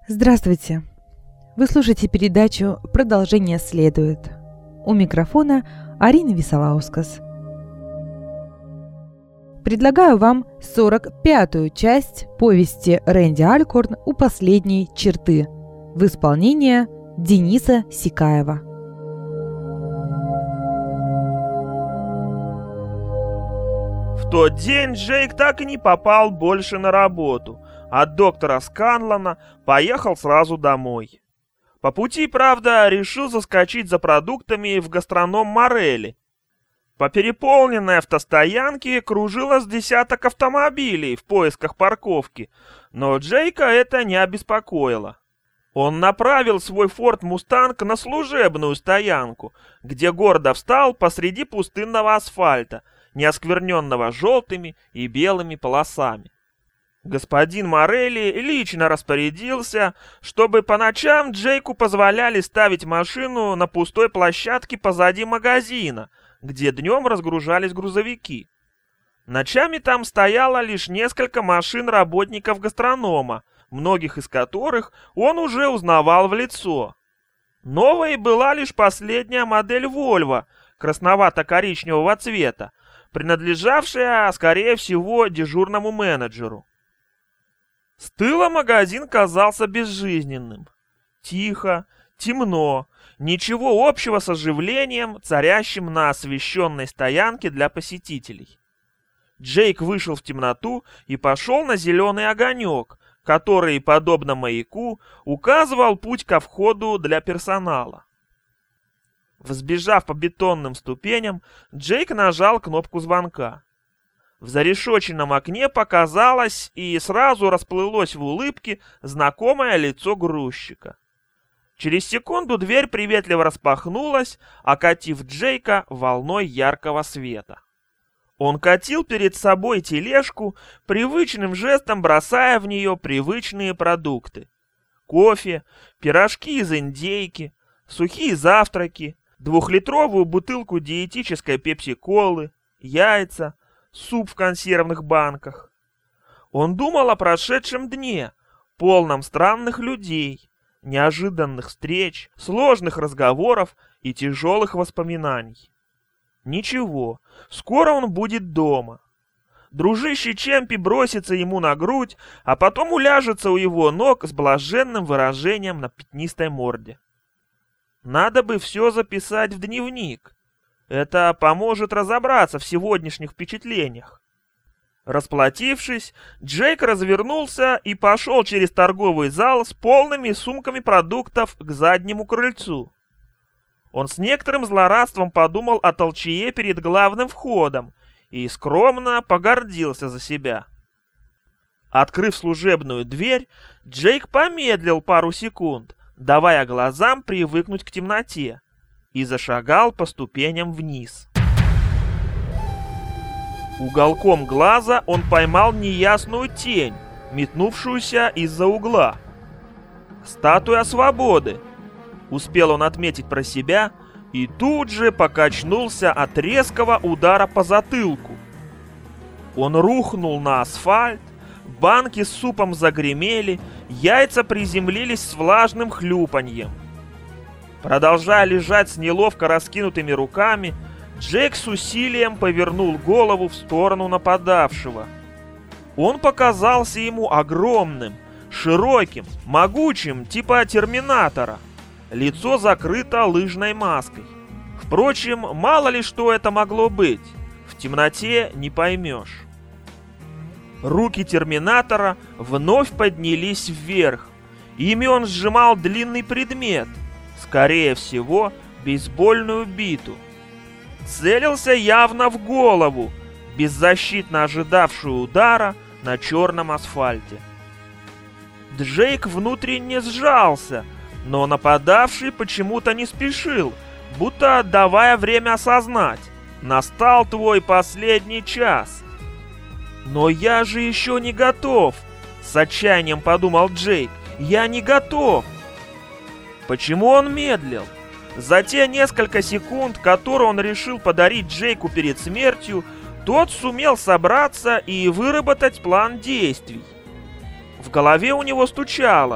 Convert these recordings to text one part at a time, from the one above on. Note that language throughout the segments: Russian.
Здравствуйте! Вы слушаете передачу «Продолжение следует». У микрофона Арина Висолаускас. Предлагаю вам 45-ю часть повести Рэнди Алькорн «У последней черты» в исполнении Дениса Сикаева. В тот день Джейк так и не попал больше на работу. От доктора Сканлона поехал сразу домой. По пути, правда, решил заскочить за продуктами в гастроном Морелли. По переполненной автостоянке кружило с десяток автомобилей в поисках парковки, но Джейка это не обеспокоило. Он направил свой Форд Мустанг на служебную стоянку, где гордо встал посреди пустынного асфальта, не оскверненного желтыми и белыми полосами. Господин Морелли лично распорядился, чтобы по ночам Джейку позволяли ставить машину на пустой площадке позади магазина, где днем разгружались грузовики. Ночами там стояло лишь несколько машин работников гастронома, многих из которых он уже узнавал в лицо. Новой была лишь последняя модель Volvo красновато-коричневого цвета, принадлежавшая, скорее всего, дежурному менеджеру. С тыла магазин казался безжизненным. Тихо, темно, ничего общего с оживлением, царящим на освещенной стоянке для посетителей. Джейк вышел в темноту и пошел на зеленый огонек, который, подобно маяку, указывал путь ко входу для персонала. Взбежав по бетонным ступеням, Джейк нажал кнопку звонка. В зарешоченном окне показалось и сразу расплылось в улыбке знакомое лицо грузчика. Через секунду дверь приветливо распахнулась, окатив Джейка волной яркого света. Он катил перед собой тележку, привычным жестом бросая в нее привычные продукты. Кофе, пирожки из индейки, сухие завтраки, 2-литровую бутылку диетической пепси-колы, яйца, суп в консервных банках. Он думал о прошедшем дне, полном странных людей, неожиданных встреч, сложных разговоров и тяжелых воспоминаний. Ничего, скоро он будет дома. Дружище Чемпи бросится ему на грудь, а потом уляжется у его ног с блаженным выражением на пятнистой морде. Надо бы все записать в дневник. Это поможет разобраться в сегодняшних впечатлениях. Расплатившись, Джейк развернулся и пошел через торговый зал с полными сумками продуктов к заднему крыльцу. Он с некоторым злорадством подумал о толчее перед главным входом и скромно погордился за себя. Открыв служебную дверь, Джейк помедлил пару секунд, давая глазам привыкнуть к темноте, и зашагал по ступеням вниз. Уголком глаза он поймал неясную тень, метнувшуюся из-за угла. «Статуя свободы», — успел он отметить про себя, и тут же покачнулся от резкого удара по затылку. Он рухнул на асфальт, банки с супом загремели, яйца приземлились с влажным хлюпаньем. Продолжая лежать с неловко раскинутыми руками, Джейк с усилием повернул голову в сторону нападавшего. Он показался ему огромным, широким, могучим, типа терминатора. Лицо закрыто лыжной маской. Впрочем, мало ли что это могло быть. В темноте не поймешь. Руки терминатора вновь поднялись вверх. Ими он сжимал длинный предмет, скорее всего, бейсбольную биту. Целился явно в голову, беззащитно ожидавшую удара на черном асфальте. Джейк внутренне сжался, но нападавший почему-то не спешил, будто отдавая время осознать: настал твой последний час. «Но я же еще не готов!» — с отчаянием подумал Джейк. «Я не готов!» Почему он медлил? За те несколько секунд, которые он решил подарить Джейку перед смертью, тот сумел собраться и выработать план действий. В голове у него стучало,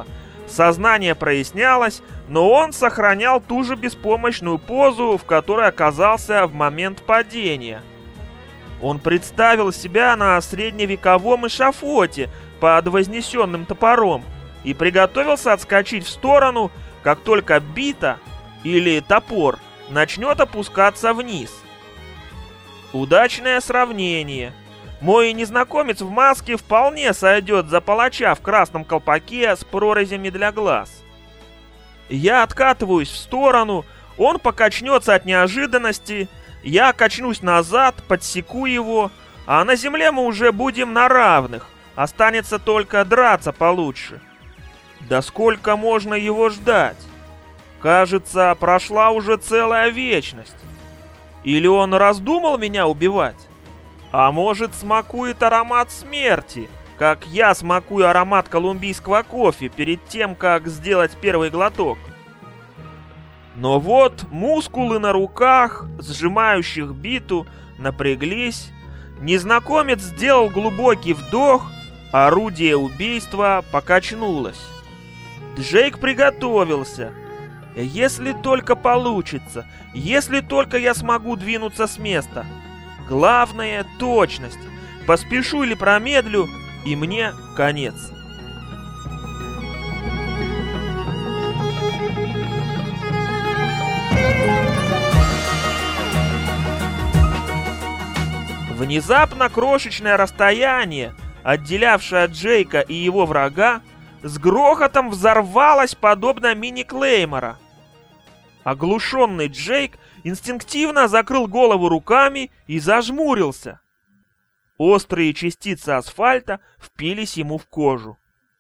Сознание прояснялось, но он сохранял ту же беспомощную позу, в которой оказался в момент падения. Он представил себя на средневековом эшафоте под вознесенным топором и приготовился отскочить в сторону, как только бита или топор начнет опускаться вниз. Удачное сравнение. Мой незнакомец в маске вполне сойдет за палача в красном колпаке с прорезями для глаз. Я откатываюсь в сторону, он покачнется от неожиданности, я качнусь назад, подсеку его, а на земле мы уже будем на равных, останется только драться получше. Да сколько можно его ждать? Кажется, прошла уже целая вечность. Или он раздумал меня убивать? А может, смакует аромат смерти, как я смакую аромат колумбийского кофе перед тем, как сделать первый глоток? Но вот мускулы на руках, сжимающих биту, напряглись. Незнакомец сделал глубокий вдох, орудие убийства покачнулось. Джейк приготовился. Если только получится, если только я смогу двинуться с места. Главное — точность. Поспешу или промедлю, и мне конец. Внезапно крошечное расстояние, отделявшее Джейка и его врага, с грохотом взорвалось подобно мини-клеймора. Оглушенный Джейк инстинктивно закрыл голову руками и зажмурился. Острые частицы асфальта впились ему в кожу.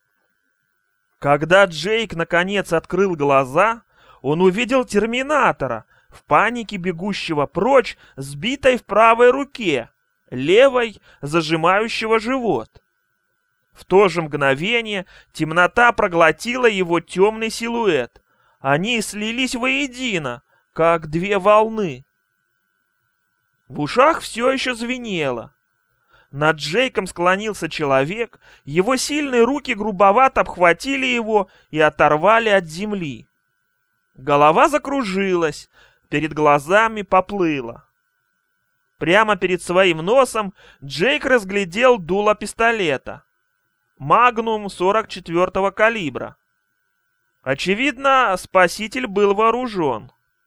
Когда Джейк наконец открыл глаза, он увидел терминатора, в панике бегущего прочь с битой в правой руке, левой зажимающего живот. В то же мгновение темнота проглотила его темный силуэт. Они слились воедино, как две волны. В ушах все еще звенело. Над Джейком склонился человек, его сильные руки грубовато обхватили его и оторвали от земли. Голова закружилась, перед глазами поплыла. Прямо перед своим носом Джейк разглядел дуло пистолета. Магнум 44-го калибра. Очевидно, спаситель был вооружен.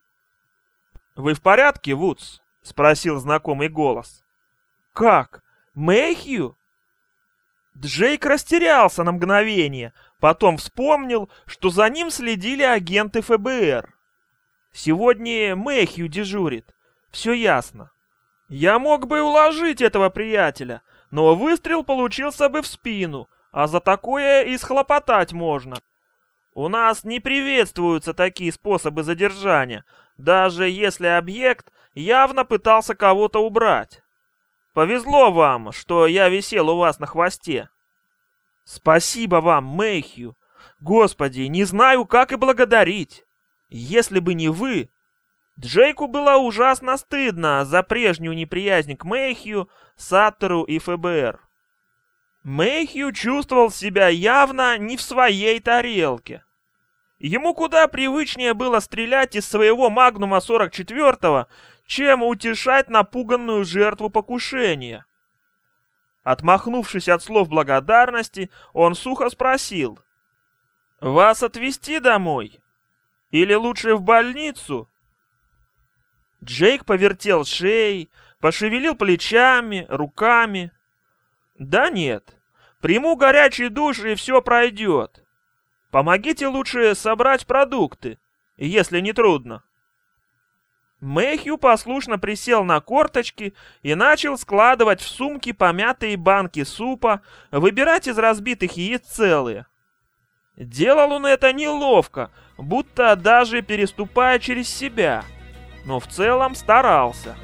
«Вы в порядке, Вудс?» — спросил знакомый голос. «Как? Мэйхью?» Джейк растерялся на мгновение, потом вспомнил, что за ним следили агенты ФБР. Сегодня Мэйхью дежурит. Все ясно. Я мог бы уложить этого приятеля, но выстрел получился бы в спину, а за такое и схлопотать можно. У нас не приветствуются такие способы задержания, даже если объект явно пытался кого-то убрать. Повезло вам, что я висел у вас на хвосте. Спасибо вам, Мэйхью. Господи, не знаю, как и благодарить. Если бы не вы... Джейку было ужасно стыдно за прежнюю неприязнь к Мэйхью, Саттеру и ФБР. Мэйхью чувствовал себя явно не в своей тарелке. Ему куда привычнее было стрелять из своего Магнума 44-го, чем утешать напуганную жертву покушения. Отмахнувшись от слов благодарности, он сухо спросил: «Вас отвезти домой? Или лучше в больницу?» Джейк повертел шеей, пошевелил плечами, руками. «Да нет, приму горячий душ, и все пройдет. Помогите лучше собрать продукты, если не трудно». Мэйхью послушно присел на корточки и начал складывать в сумки помятые банки супа, выбирать из разбитых яиц целые. Делал он это неловко, будто даже переступая через себя, но в целом старался.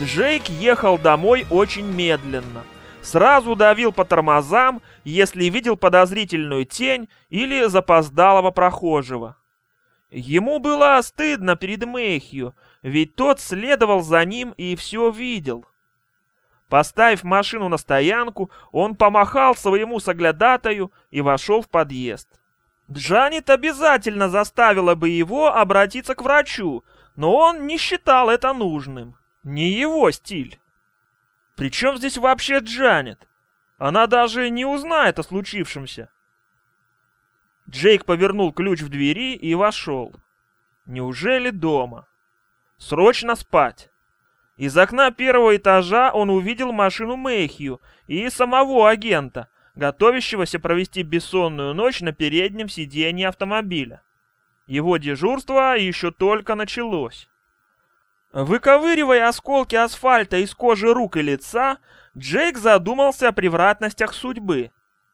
Джейк ехал домой очень медленно. Сразу давил по тормозам, если видел подозрительную тень или запоздалого прохожего. Ему было стыдно перед Мэйхью, ведь тот следовал за ним и все видел. Поставив машину на стоянку, он помахал своему соглядатаю и вошел в подъезд. Джанет обязательно заставила бы его обратиться к врачу, но он не считал это нужным. Не его стиль. Причем здесь вообще Джанет? Она даже не узнает о случившемся. Джейк повернул ключ в двери и вошел. Неужели дома? Срочно спать. Из окна первого этажа он увидел машину Мэйхью и самого агента, готовящегося провести бессонную ночь на переднем сиденье автомобиля. Его дежурство еще только началось. Выковыривая осколки асфальта из кожи рук и лица, Джейк задумался о превратностях судьбы.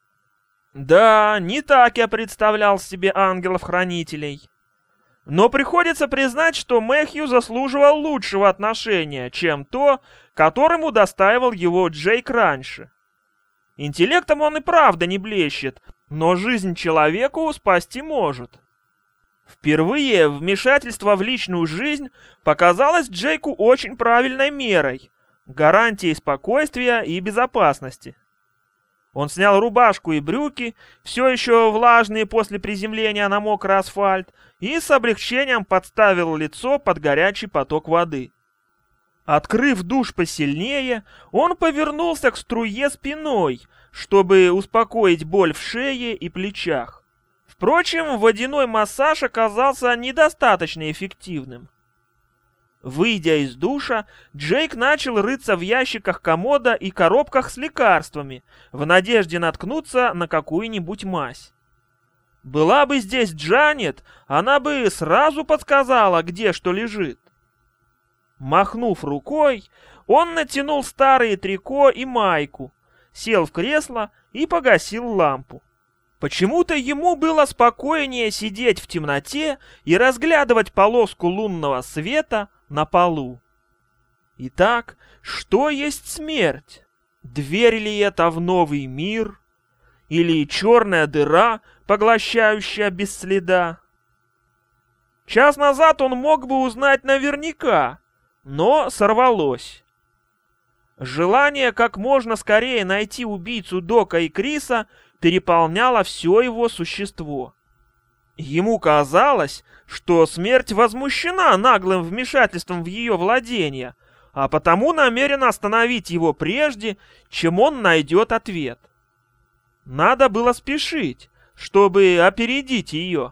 Да, не так я представлял себе ангелов-хранителей. Но приходится признать, что Мэйхью заслуживал лучшего отношения, чем то, которым удостаивал его Джейк раньше. Интеллектом он и правда не блещет, но жизнь человеку спасти может. Впервые вмешательство в личную жизнь показалось Джейку очень правильной мерой, гарантией спокойствия и безопасности. Он снял рубашку и брюки, все еще влажные после приземления на мокрый асфальт, и с облегчением подставил лицо под горячий поток воды. Открыв душ посильнее, он повернулся к струе спиной, чтобы успокоить боль в шее и плечах. Впрочем, водяной массаж оказался недостаточно эффективным. Выйдя из душа, Джейк начал рыться в ящиках комода и коробках с лекарствами, в надежде наткнуться на какую-нибудь мазь. Была бы здесь Джанет, она бы сразу подсказала, где что лежит. Махнув рукой, он натянул старые трико и майку, сел в кресло и погасил лампу. Почему-то ему было спокойнее сидеть в темноте и разглядывать полоску лунного света на полу. Итак, что есть смерть? Дверь ли это в новый мир? Или черная дыра, поглощающая без следа? Час назад он мог бы узнать наверняка, но сорвалось. Желание как можно скорее найти убийцу Дока и Криса переполняло все его существо. Ему казалось, что смерть возмущена наглым вмешательством в ее владения, а потому намерена остановить его прежде, чем он найдет ответ. Надо было спешить, чтобы опередить ее.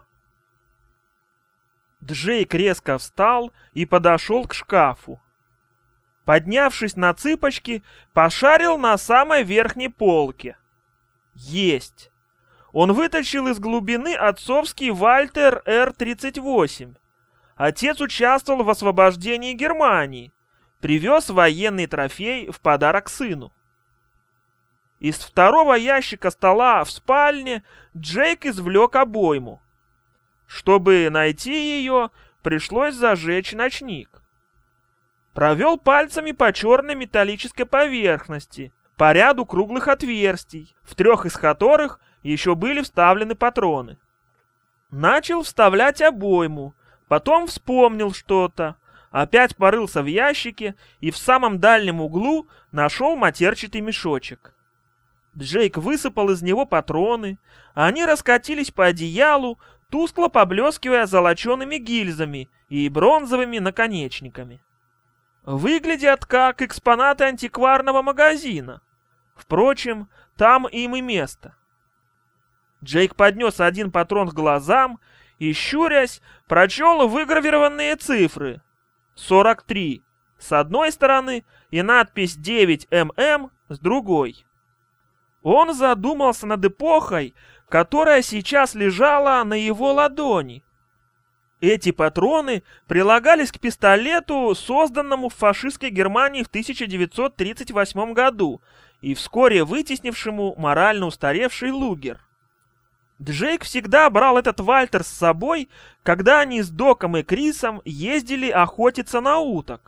Джейк резко встал и подошел к шкафу. Поднявшись на цыпочки, пошарил на самой верхней полке. Есть! Он вытащил из глубины отцовский Вальтер Р-38. Отец участвовал в освобождении Германии, привез военный трофей в подарок сыну. Из второго ящика стола в спальне Джейк извлек обойму. Чтобы найти ее, пришлось зажечь ночник. Провел пальцами по черной металлической поверхности, по ряду круглых отверстий, в 3 из которых еще были вставлены патроны. Начал вставлять обойму, потом вспомнил что-то, опять порылся в ящике и в самом дальнем углу нашел матерчатый мешочек. Джейк высыпал из него патроны, они раскатились по одеялу, тускло поблескивая золочеными гильзами и бронзовыми наконечниками. Выглядят как экспонаты антикварного магазина. Впрочем, там им и место. Джейк поднес один патрон к глазам и, щурясь, прочел выгравированные цифры. 43 с одной стороны и надпись 9ММ с другой. Он задумался над эпохой, которая сейчас лежала на его ладони. Эти патроны прилагались к пистолету, созданному в фашистской Германии в 1938 году и вскоре вытеснившему морально устаревший Лугер. Джейк всегда брал этот Вальтер с собой, когда они с Доком и Крисом ездили охотиться на уток.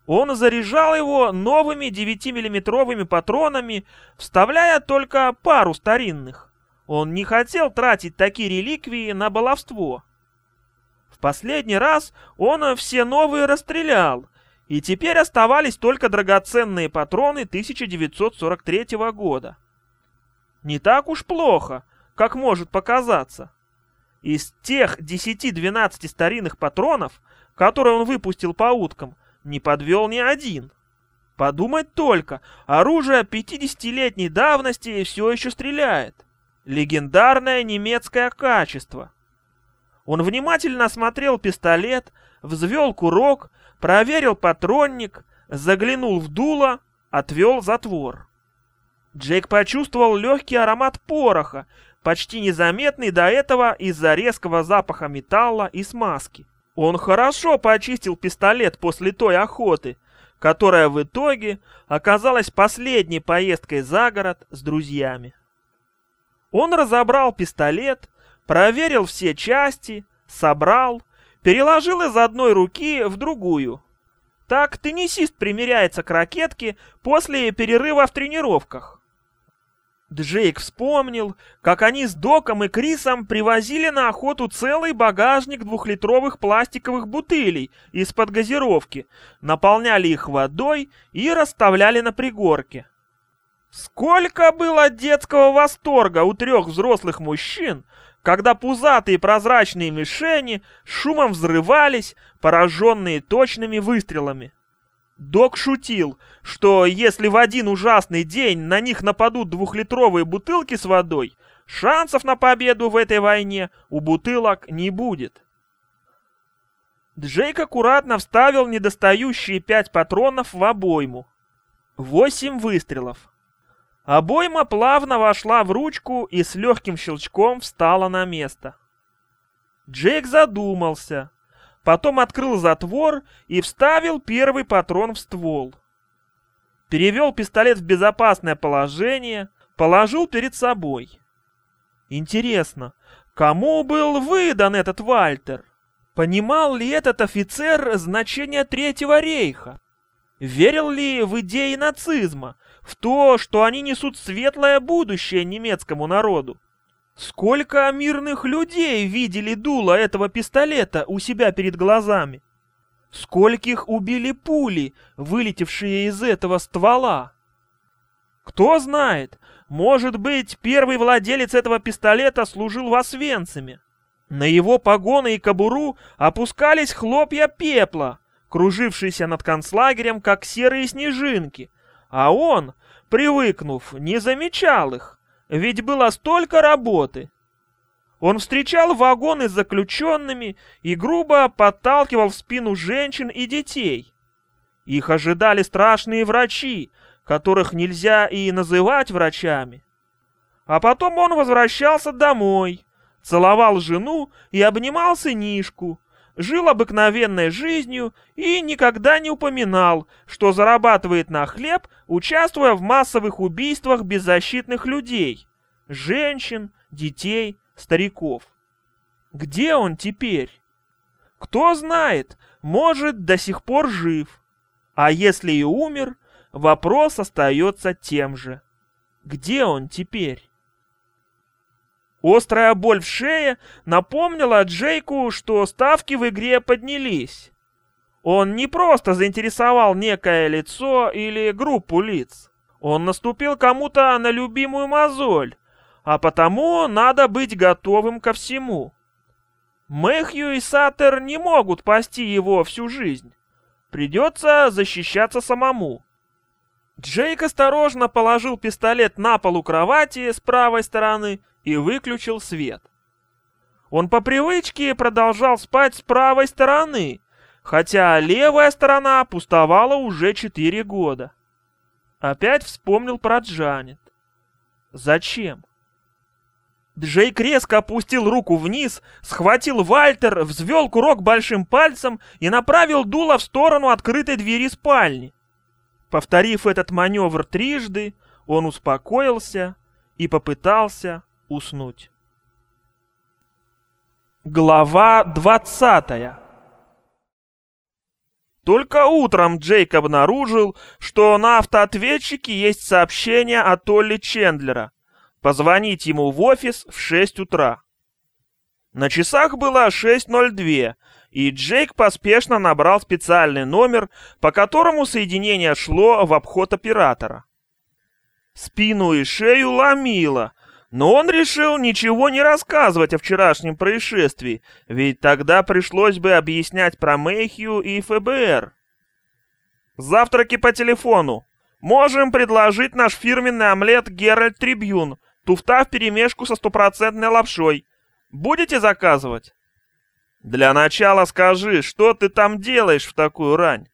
Он заряжал его новыми 9-миллиметровыми патронами, вставляя только пару старинных. Он не хотел тратить такие реликвии на баловство. В последний раз он все новые расстрелял, и теперь оставались только драгоценные патроны 1943 года. Не так уж плохо, как может показаться. Из тех 10-12 старинных патронов, которые он выпустил по уткам, не подвел ни один. Подумать только, оружие 50-летней давности все еще стреляет. Легендарное немецкое качество. Он внимательно осмотрел пистолет, взвел курок, проверил патронник, заглянул в дуло, отвел затвор. Джейк почувствовал легкий аромат пороха, почти незаметный до этого из-за резкого запаха металла и смазки. Он хорошо почистил пистолет после той охоты, которая в итоге оказалась последней поездкой за город с друзьями. Он разобрал пистолет, проверил все части, собрал, переложил из одной руки в другую. Так теннисист примеряется к ракетке после перерыва в тренировках. Джейк вспомнил, как они с Доком и Крисом привозили на охоту целый багажник 2-литровых пластиковых бутылей из-под газировки, наполняли их водой и расставляли на пригорке. Сколько было детского восторга у 3 взрослых мужчин, когда пузатые прозрачные мишени шумом взрывались, пораженные точными выстрелами. Док шутил, что если в один ужасный день на них нападут 2-литровые бутылки с водой, шансов на победу в этой войне у бутылок не будет. Джейк аккуратно вставил недостающие 5 патронов в обойму. 8 выстрелов. Обойма плавно вошла в ручку и с легким щелчком встала на место. Джейк задумался. Потом открыл затвор и вставил первый патрон в ствол. Перевел пистолет в безопасное положение, положил перед собой. Интересно, кому был выдан этот Вальтер? Понимал ли этот офицер значение Третьего рейха? Верил ли в идеи нацизма, в то, что они несут светлое будущее немецкому народу? Сколько мирных людей видели дуло этого пистолета у себя перед глазами? Скольких убили пули, вылетевшие из этого ствола? Кто знает, может быть, первый владелец этого пистолета служил в Освенциме. На его погоны и кобуру опускались хлопья пепла, кружившиеся над концлагерем, как серые снежинки, а он, привыкнув, не замечал их. Ведь было столько работы. Он встречал вагоны с заключенными и грубо подталкивал в спину женщин и детей. Их ожидали страшные врачи, которых нельзя и называть врачами. А потом он возвращался домой, целовал жену и обнимал сынишку, жил обыкновенной жизнью и никогда не упоминал, что зарабатывает на хлеб, участвуя в массовых убийствах беззащитных людей, женщин, детей, стариков. Где он теперь? Кто знает, может, до сих пор жив. А если и умер, вопрос остается тем же. Где он теперь? Острая боль в шее напомнила Джейку, что ставки в игре поднялись. Он не просто заинтересовал некое лицо или группу лиц. Он наступил кому-то на любимую мозоль, а потому надо быть готовым ко всему. Мэхью и Саттер не могут пасти его всю жизнь. Придется защищаться самому. Джейк осторожно положил пистолет на пол у кровати с правой стороны и выключил свет. Он по привычке продолжал спать с правой стороны, хотя левая сторона пустовала уже 4 года. Опять вспомнил про Джанет. Зачем? Джейк резко опустил руку вниз, схватил Вальтер, взвел курок большим пальцем и направил дуло в сторону открытой двери спальни. Повторив этот маневр трижды, он успокоился и попытался уснуть. Глава 20. Только утром Джейк обнаружил, что на автоответчике есть сообщение от Олли Чендлера. Позвонить ему в офис в 6 утра. На часах было 6:02, и Джейк поспешно набрал специальный номер, по которому соединение шло в обход оператора. Спину и шею ломило, но он решил ничего не рассказывать о вчерашнем происшествии, ведь тогда пришлось бы объяснять про Мэйхью и ФБР. «Завтраки по телефону. Можем предложить наш фирменный омлет Геральт Трибьюн, туфта вперемешку со 100% лапшой. Будете заказывать?» «Для начала скажи, что ты там делаешь в такую рань?»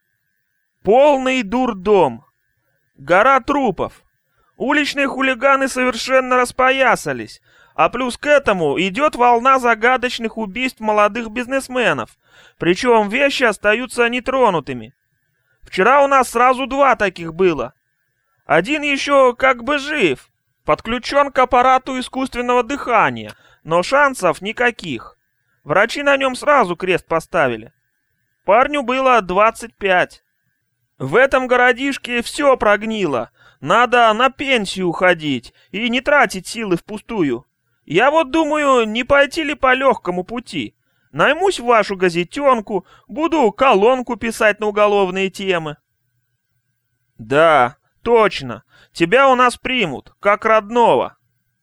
«Полный дурдом. Гора трупов. Уличные хулиганы совершенно распоясались, а плюс к этому идет волна загадочных убийств молодых бизнесменов, причем вещи остаются нетронутыми. Вчера у нас сразу 2 таких было. Один еще как бы жив, подключен к аппарату искусственного дыхания, но шансов никаких. Врачи на нем сразу крест поставили. Парню было 25. В этом городишке все прогнило. Надо на пенсию уходить и не тратить силы впустую. Я вот думаю, не пойти ли по легкому пути. Наймусь в вашу газетенку, буду колонку писать на уголовные темы». «Да, точно. Тебя у нас примут, как родного.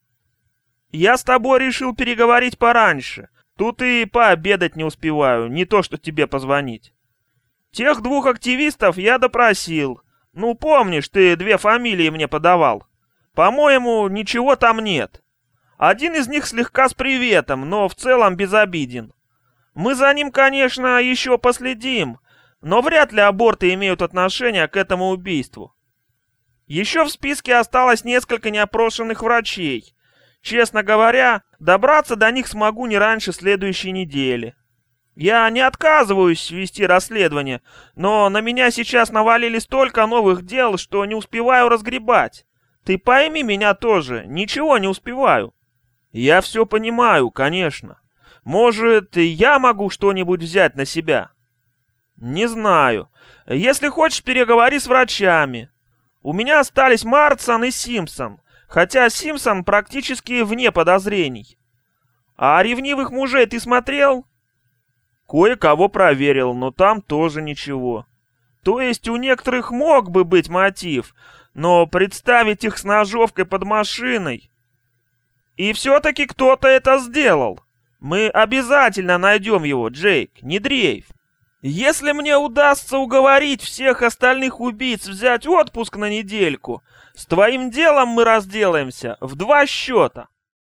Я с тобой решил переговорить пораньше. Тут и пообедать не успеваю, не то что тебе позвонить. Тех 2 активистов я допросил. Ну, помнишь, ты 2 фамилии мне подавал. По-моему, ничего там нет. Один из них слегка с приветом, но в целом безобиден. Мы за ним, конечно, еще последим, но вряд ли аборты имеют отношение к этому убийству. Еще в списке осталось несколько неопрошенных врачей. Честно говоря, добраться до них смогу не раньше следующей недели. Я не отказываюсь вести расследование, но на меня сейчас навалили столько новых дел, что не успеваю разгребать. Ты пойми меня тоже, ничего не успеваю». «Я все понимаю, конечно. Может, я могу что-нибудь взять на себя?» «Не знаю. Если хочешь, переговори с врачами. У меня остались Марсон и Симпсон, хотя Симпсон практически вне подозрений. А ревнивых мужей ты смотрел?» «Кое-кого проверил, но там тоже ничего. То есть у некоторых мог бы быть мотив, но представить их с ножовкой под машиной... И все-таки кто-то это сделал. Мы обязательно найдем его, Джейк, не дрейф. Если мне удастся уговорить всех остальных убийц взять отпуск на недельку, с твоим делом мы разделаемся в 2 счета».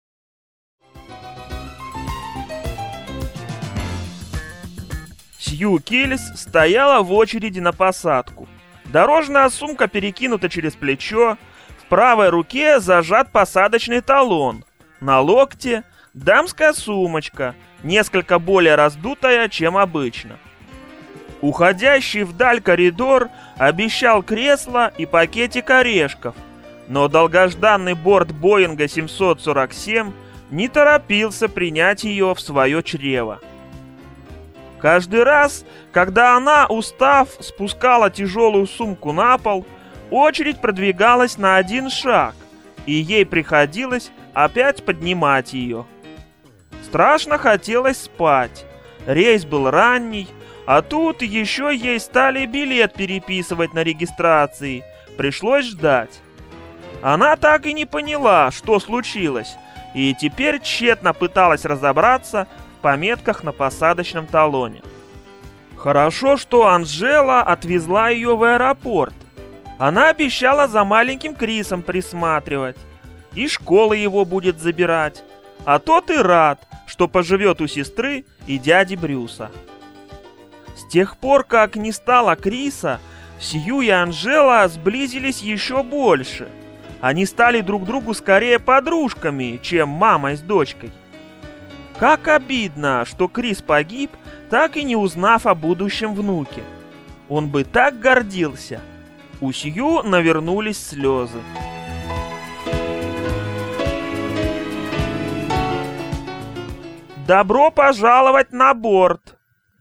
Сью Киллис стояла в очереди на посадку. Дорожная сумка перекинута через плечо, в правой руке зажат посадочный талон, на локте дамская сумочка, несколько более раздутая, чем обычно. Уходящий вдаль коридор обещал кресло и пакетик орешков, но долгожданный борт Боинга 747 не торопился принять ее в свое чрево. Каждый раз, когда она, устав, спускала тяжелую сумку на пол, очередь продвигалась на 1 шаг, и ей приходилось опять поднимать ее. Страшно хотелось спать. Рейс был ранний, а тут еще ей стали билет переписывать на регистрации. Пришлось ждать. Она так и не поняла, что случилось, и теперь тщетно пыталась разобраться в пометках на посадочном талоне. Хорошо, что Анжела отвезла ее в аэропорт. Она обещала за маленьким Крисом присматривать, и школа его будет забирать. А тот и рад, что поживет у сестры и дяди Брюса. С тех пор, как не стало Криса, Сью и Анжела сблизились еще больше. Они стали друг другу скорее подружками, чем мамой с дочкой. Как обидно, что Крис погиб, так и не узнав о будущем внуке. Он бы так гордился. У Сью навернулись слезы. «Добро пожаловать на борт!»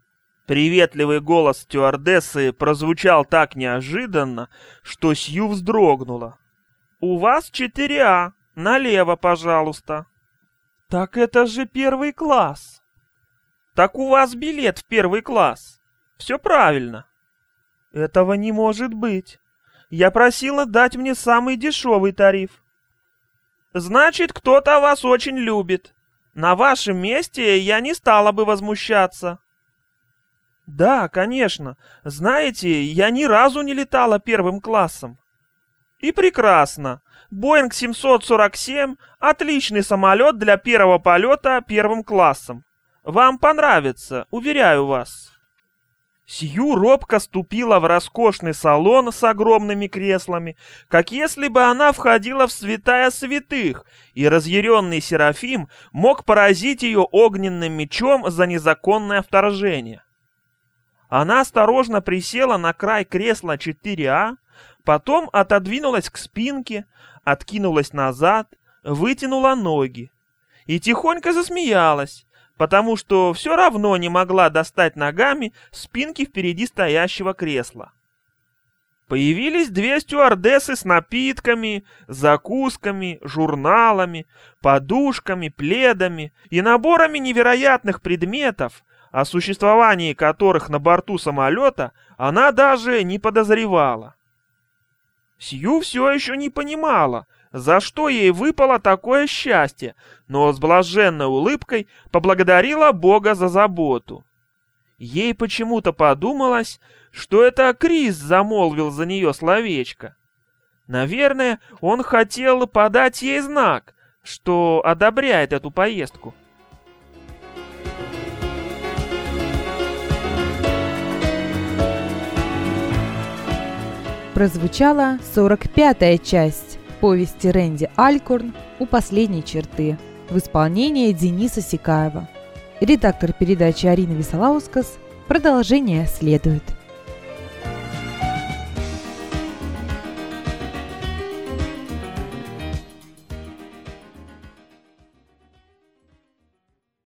Приветливый голос стюардессы прозвучал так неожиданно, что Сью вздрогнула. «У вас 4А. Налево, пожалуйста». «Так это же первый класс». «Так у вас билет в первый класс. Все правильно». «Этого не может быть. Я просила дать мне самый дешевый тариф». «Значит, кто-то вас очень любит. На вашем месте я не стала бы возмущаться». «Да, конечно. Знаете, я ни разу не летала первым классом». «И прекрасно. Боинг 747 – отличный самолет для первого полета первым классом. Вам понравится, уверяю вас». Сью робко ступила в роскошный салон с огромными креслами, как если бы она входила в святая святых, и разъяренный Серафим мог поразить ее огненным мечом за незаконное вторжение. Она осторожно присела на край кресла 4А, потом отодвинулась к спинке, откинулась назад, вытянула ноги и тихонько засмеялась, потому что все равно не могла достать ногами спинки впереди стоящего кресла. Появились 2 стюардессы с напитками, закусками, журналами, подушками, пледами и наборами невероятных предметов, о существовании которых на борту самолета она даже не подозревала. Сью все еще не понимала, за что ей выпало такое счастье, но с блаженной улыбкой поблагодарила Бога за заботу. Ей почему-то подумалось, что это Крис замолвил за нее словечко. Наверное, он хотел подать ей знак, что одобряет эту поездку. Прозвучала 45-я часть повести Рэнди Алькорн «У последней черты» в исполнении Дениса Сикаева. Редактор передачи Арина Висолаускас. Продолжение следует.